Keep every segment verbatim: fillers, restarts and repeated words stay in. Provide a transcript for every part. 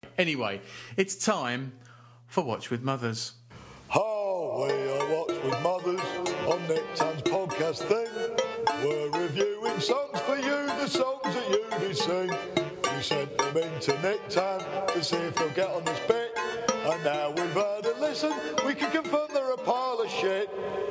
Anyway, it's time for Watch with Mothers. Oh, we are Watch with Mothers on Nick Tan's podcast thing. We're reviewing songs for you, the songs that you did sing. We sent them in to Nick Tan to see if they'll get on this bit. And now we've heard a listen, we can confirm they're a pile of shit.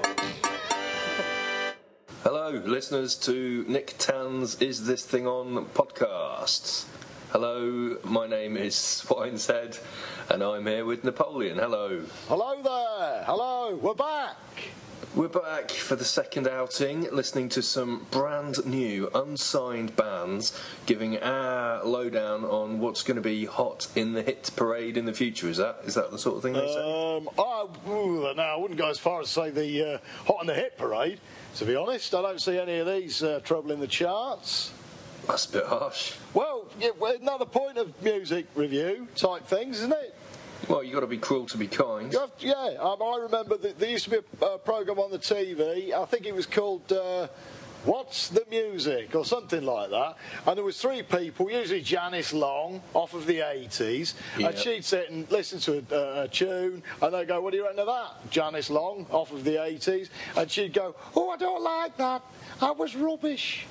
Hello, listeners to Nick Tan's Is This Thing On podcast. Hello, my name is Swineshead, and I'm here with Napoleon. Hello. Hello there. Hello. We're back. We're back for the second outing, listening to some brand new, unsigned bands, giving our lowdown on what's going to be hot in the hit parade in the future. Is that is that the sort of thing they say? Um, I, ooh, no, I wouldn't go as far as say the uh, hot in the hit parade. To be honest, I don't see any of these uh, trouble in the charts. That's a bit harsh. Well, yeah, well, another point of music review type things, isn't it? Well, you've got to be cruel to be kind. You have to, yeah, um, I remember that there used to be a uh, programme on the T V, I think it was called uh, What's the Music, or something like that, and there was three people, usually Janice Long, off of the eighties, Yeah. and she'd sit and listen to a, uh, a tune, and they'd go, what do you reckon of that? Janice Long, off of the eighties, and she'd go, oh, I don't like that, that was rubbish.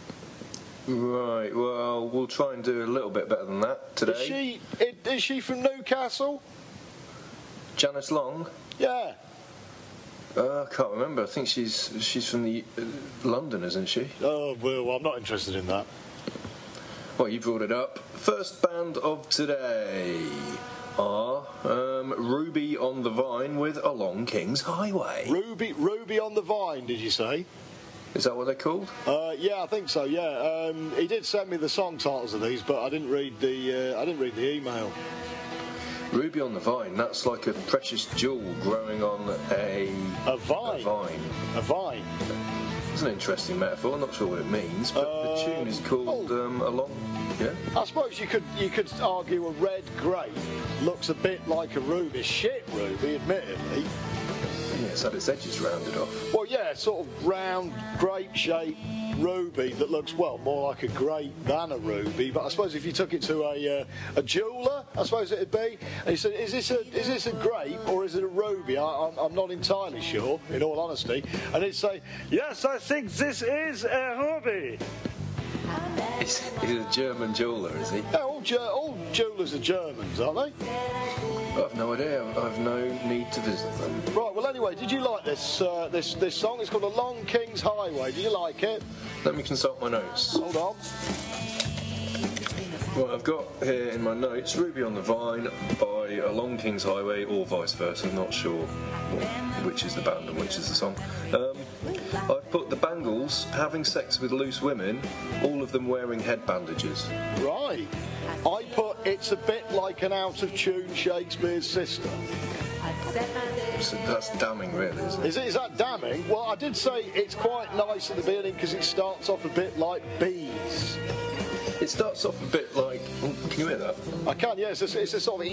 Right, well, we'll try and do a little bit better than that today. Is she, is she from Newcastle? Janice Long? Yeah. Uh, I can't remember. I think she's she's from the uh, London, isn't she? Oh, well, I'm not interested in that. Well, you brought it up. First band of today are um, Ruby on the Vine with Along King's Highway. Ruby, Ruby on the Vine, did you say? Is that what they're called? Uh, yeah, I think so. Yeah, um, he did send me the song titles of these, but I didn't read the uh, I didn't read the email. Ruby on the Vine. That's like a precious jewel growing on a A vine. A vine. A vine. It's an interesting metaphor. I'm not sure what it means, but Uh, the tune is called oh. um, Along. Yeah. I suppose you could you could argue a red grape looks a bit like a ruby. Shit ruby, admittedly. Yeah, it's had its edges rounded off. Well, yeah, sort of round grape-shaped ruby that looks, well, more like a grape than a ruby. But I suppose if you took it to a uh, a jeweller, I suppose it'd be, and he said, "Is this a is this a grape or is it a ruby?" I, I'm, I'm not entirely sure, in all honesty. And he'd say, "Yes, I think this is a ruby." He's, he's a German jeweller, is he? Yeah, all, Ge- all jewellers are Germans, aren't they? I've no idea. I've no need to visit them. Right. Well, anyway, did you like this uh, this this song? It's called "Along King's Highway." Did you like it? Let me consult my notes. Hold on. Well, I've got here in my notes Ruby on the Vine by Along King's Highway, or vice versa. I'm not sure which is the band and which is the song. Um, I've put the Bangles having sex with loose women, all of them wearing head bandages. Right. I put "It's a bit like an out-of-tune Shakespeare's sister." So that's damning, really, isn't it? Is it? Is that damning? Well, I did say it's quite nice at the beginning because it starts off a bit like Bees. It starts off a bit like. Oh, can you hear that? I can, yes. It's, it's a sort of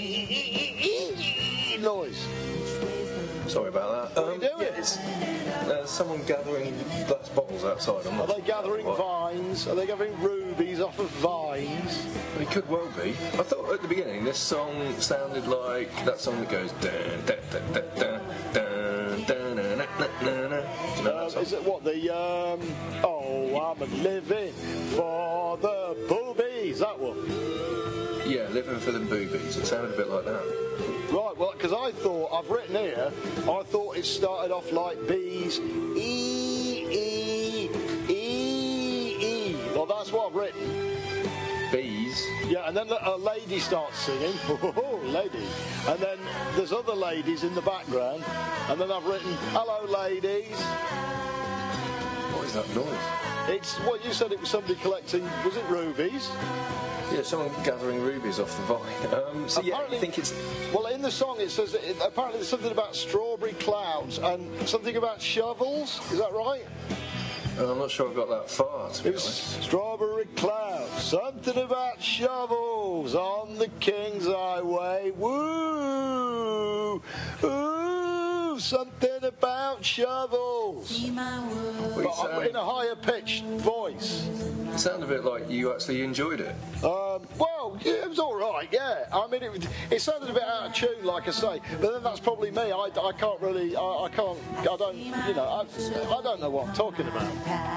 noise. Sorry about that. What are you doing? Yeah, it's uh, someone gathering glass bottles outside. I'm Are not they gathering what. vines? Are they gathering rubies off of vines? It could well be. I thought at the beginning this song sounded like that song that goes dun dun dun dun dun dun dun dun dun dun dun. Do you know Uh, that song? is it what the um? Oh, I'm living for the boobies. That one. Yeah, living for the boobies. It sounded a bit like that. Right, well, because I thought, I've written here, I thought it started off like bees, E, E, E, E. Well, that's what I've written. Bees. Yeah, and then a lady starts singing, oh, lady. And then there's other ladies in the background, and then I've written, hello, ladies. What is that noise? It's, well, you said it was somebody collecting, was it rubies? Yeah, someone gathering rubies off the vine. Um, so yeah, Apparently- I think it's. Well, in the song it says that it, apparently there's something about strawberry clouds and something about shovels. Is that right? I'm not sure I got that far, to be It was honest. strawberry clouds, something about shovels on the King's Highway. Woo! Ooh, something about shovels. Well, you But I'm sound, in a higher pitched voice. it sounded a bit like you actually enjoyed it. Um, well, Well, yeah, it was all right, yeah. I mean, it, it sounded a bit out of tune, like I say, but then that's probably me. I, I can't really, I, I can't, I don't, you know, I, I don't know what I'm talking about.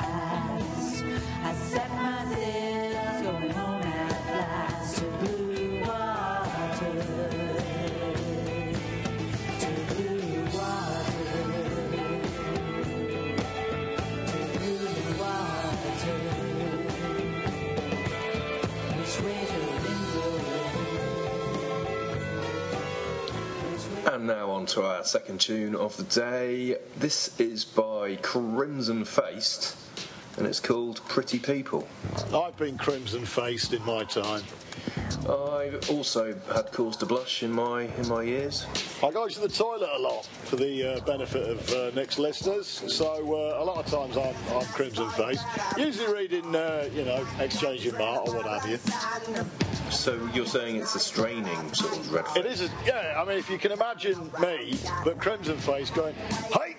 I set my sails going home at last to blue water, to blue water, to blue water. Which way's the wind blowing? And now on to our second tune of the day. This is by Crimson Faced, and it's called Pretty People. I've been crimson-faced in my time. I've also had cause to blush in my in my years. I go to the toilet a lot for the uh, benefit of uh, Nick's listeners, so uh, a lot of times I'm, I'm crimson-faced. Usually reading, uh, you know, Exchanging Mart or what have you. So you're saying it's a straining sort of red face? It is, a, yeah, I mean, if you can imagine me, but crimson-faced, going, hey!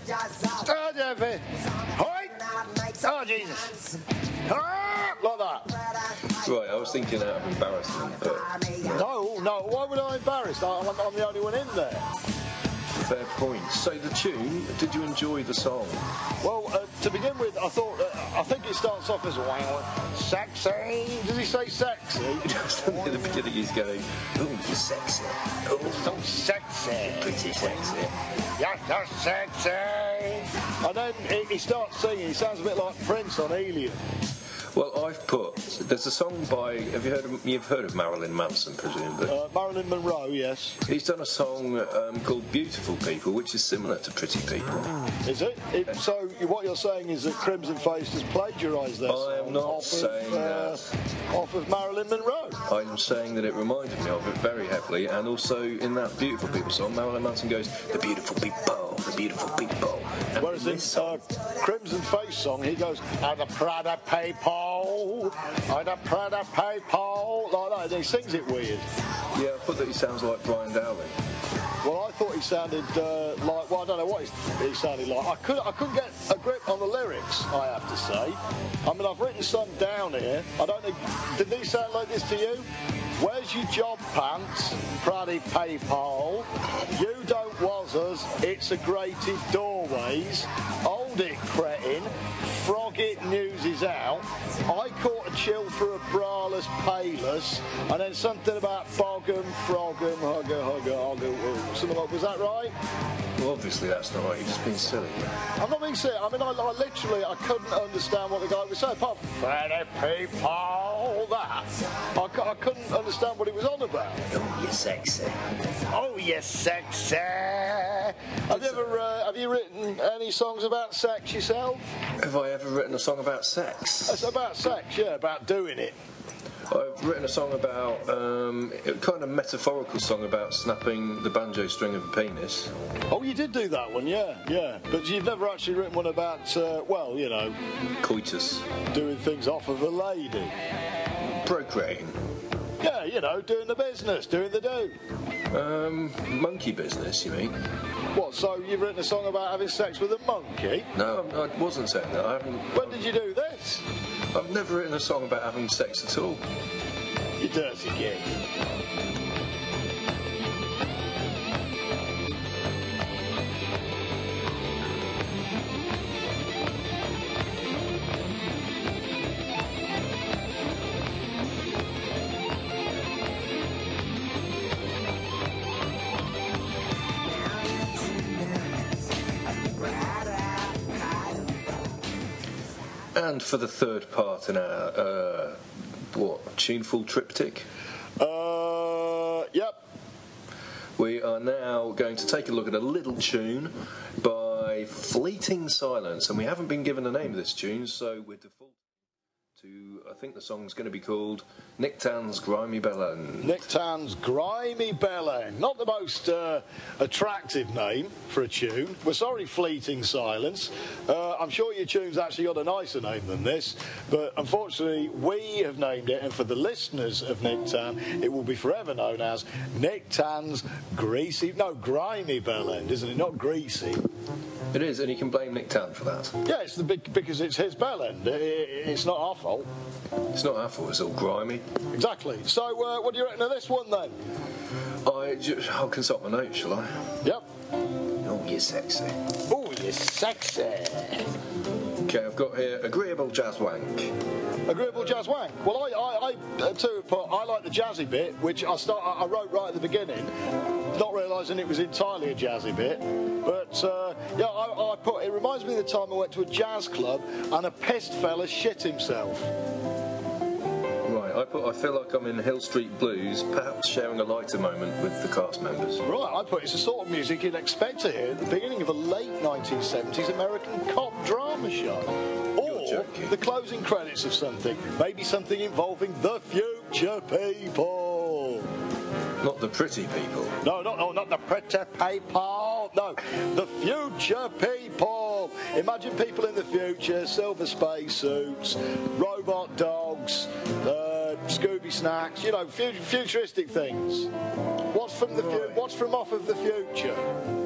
Oh, David! Hey! Oh, Jesus! Ah! Like that. Right, I was thinking out of embarrassment, but No, no, why would I embarrass? I'm, I'm the only one in there. fair point. So the tune, did you enjoy the song? Well, uh, to begin with, I thought, uh, I think it starts off as wow, sexy. Does he say sexy? Just at the beginning he's going, oh, you're sexy. Oh, So sexy. pretty sexy. You're so sexy. And then he, he starts singing. He sounds a bit like Prince on Helium. Well, I've put, there's a song by, have you heard of, you've heard of Marilyn Manson, presumably? Uh, Marilyn Monroe, yes. He's done a song um, called Beautiful People, which is similar to Pretty People. Is it? it so what you're saying is that Crimson Face has plagiarised their I song am not off saying of, uh, that. off of Marilyn Monroe. I'm saying that it reminded me of it very heavily, and also in that Beautiful People song, Marilyn Manson goes, the beautiful people, the beautiful people. And Whereas in this uh, Crimson Face song, he goes, "I'm the Prada people, I'm the Prada people," like that. And he sings it weird. yeah, I put that he sounds like Brian Dowling. Well, I thought he sounded uh, like, well, I don't know what he, he sounded like. I, could, I couldn't get a grip on the lyrics, I have to say. I mean, I've written some down here. I don't know, did these sound like this to you? Where's your job pants, Praddy Paypal? You don't was us, it's a grated doorways. Hold it, cretin. Frog it, news is out. I caught a chill through a braless payless. And then something about boggum, frogum, hugger, hugger, hugger. Something like, was that right? Well, obviously that's not right, you're just being silly. I'm not being silly. I mean, I, I literally, I couldn't understand what the guy was saying. Apart from, Praddy Paypal, that. I, cou- I couldn't understand what he was on about. Oh, you're sexy. Oh, yes, sexy. Have you ever, uh, have you written any songs about sex yourself? Have I ever written a song about sex? It's about sex, yeah, about doing it. I've written a song about, um, a kind of metaphorical song about snapping the banjo string of a penis. Oh, you did do that one, yeah, yeah. But you've never actually written one about, uh, well, you know, Coitus. doing things off of a lady. Procreating. Yeah, you know, doing the business, doing the do. Um, monkey business, you mean? What, so you've written a song about having sex with a monkey? No, I wasn't saying that. I haven't. When did you do this? I've never written a song about having sex at all. You dirty git. And for the third part in our, uh, what, tuneful triptych, Uh, yep. we are now going to take a look at a little tune by Fleeting Silence. And we haven't been given a name of this tune, so we're default to, I think the song's going to be called Nick Tan's Grimy Bellend. Nick Tan's Grimy Bellend. Not the most uh, attractive name for a tune. We're sorry, Fleeting Silence. Uh, I'm sure your tune's actually got a nicer name than this, but unfortunately we have named it, and for the listeners of Nick Tan, it will be forever known as Nick Tan's Greasy, no, Grimy Bellend, isn't it? Not greasy. It is, and you can blame Nick Tan for that. Yeah, it's the big, because it's his bellend. It, it, it's not our fault. fault. It's not our fault, it's all grimy. Exactly. So, uh, what do you reckon of this one then? I ju- I'll consult my notes, shall I? Yep. Oh, you're sexy. Oh, you're sexy. Okay, I've got here agreeable jazz wank. Agreeable jazz wank. Well, I, I, I uh, too, put, I like the jazzy bit, which I start. I I wrote right at the beginning, not realising it was entirely a jazzy bit. But uh, yeah, I, I put. It reminds me of the time I went to a jazz club and a pissed fella shit himself. Right, I put I feel like I'm in Hill Street Blues, perhaps sharing a lighter moment with the cast members. Right, I put it's the sort of music you'd expect to hear at the beginning of a late nineteen seventies American cop drama show. Or joking. the closing credits of something. Maybe something involving the future people. Not the pretty people. No, not, no, not the pretty people. No, the future people. Imagine people in the future, silver space suits, robot dogs, uh, Scooby snacks, you know, fu- futuristic things. What's from the fu- Right. What's from off of the future?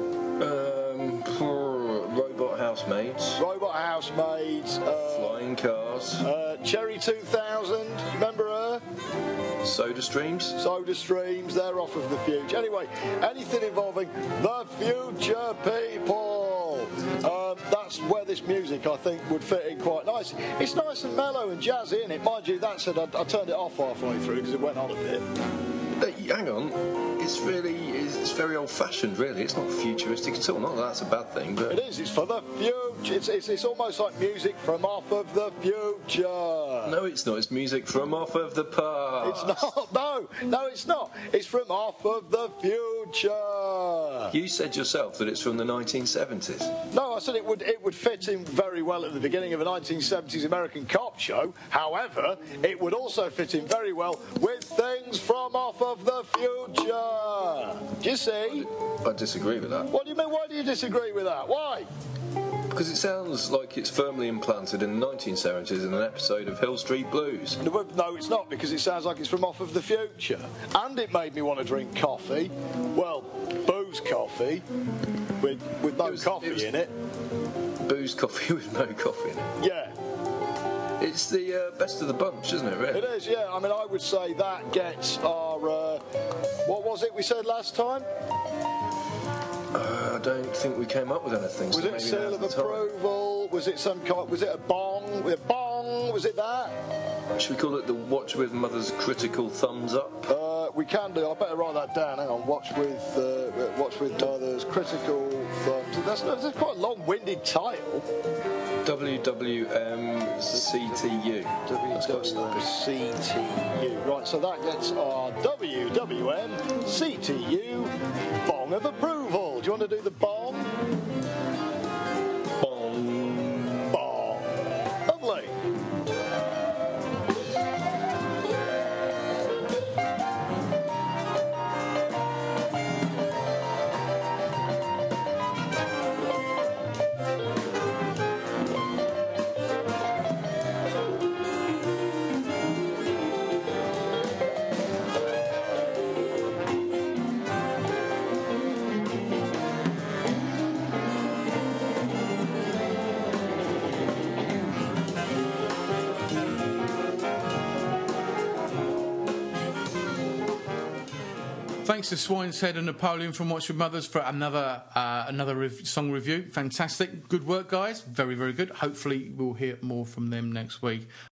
Um, robot housemaids, Robot housemaids, uh, flying cars, uh, Cherry two thousand, you remember her? soda streams. Soda streams, they're off of the future. Anyway, anything involving the future people. Um, that's where this music, I think, would fit in quite nice. It's nice and mellow and jazzy, isn't it? Mind you, that said, I, I turned it off halfway through because it went on a bit. Hey, hang on, it's really, it's, it's very old-fashioned, really. It's not futuristic at all. Not that that's a bad thing, but It is, it's for the future. It's, it's, it's almost like music from off of the future. no, it's not. It's music from off of the past. It's not. No, no, it's not. It's from off of the future. You said yourself that it's from the nineteen seventies. No, I said it would it would fit in very well at the beginning of a nineteen seventies American cop show. However, it would also fit in very well with things from off of the future. Do you see? I disagree with that. What do you mean? Why do you disagree with that? Why? Because it sounds like it's firmly implanted in the nineteen seventies in an episode of Hill Street Blues. No, it's not, because it sounds like it's from off of the future. And it made me want to drink coffee. Well, booze coffee with with no It was- coffee it was- in it. Booze coffee with no coffee in it. Yeah. It's the uh, best of the bunch, isn't it, really? It is, yeah. I mean, I would say that gets our. Uh, what was it we said last time? Uh, I don't think we came up with anything. so Was it a maybe seal now's of the time. approval? Was it some kind? Was it a bong? With a bong? Was it that? Should we call it the Watch with Mother's critical thumbs up? Uh, we can do. I better write that down. Hang on. Watch with uh, watch with mother's critical thumbs. That's, that's quite a long-winded title. W W M C T U. That's quite snappy. W W M C T U. Right, so that gets our W W M C T U bong of approval. Do you want to do the bong? Bong. Bong. Lovely. Thanks to Swineshead and Napoleon from Watch With Mothers for another uh, another rev- song review. Fantastic. Good work, guys. Very, very good. Hopefully we'll hear more from them next week.